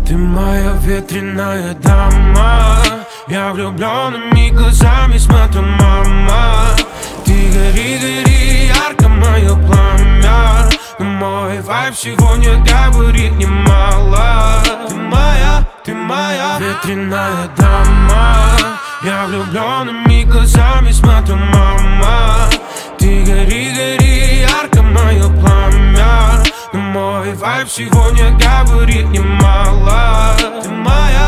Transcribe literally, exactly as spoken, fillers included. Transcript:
Ты моя ветреная дама, я влюбленными глазами смотрю, мама. Ты гори, гори, ярко мое пламя, но мой вайб сегодня говорит немало. Ты моя, ты моя ветреная дама, я влюбленными глазами смотрю, мама. Ты гори, гори, ярко мое пламя, но мой вайб сегодня говорит немало. Ты моя.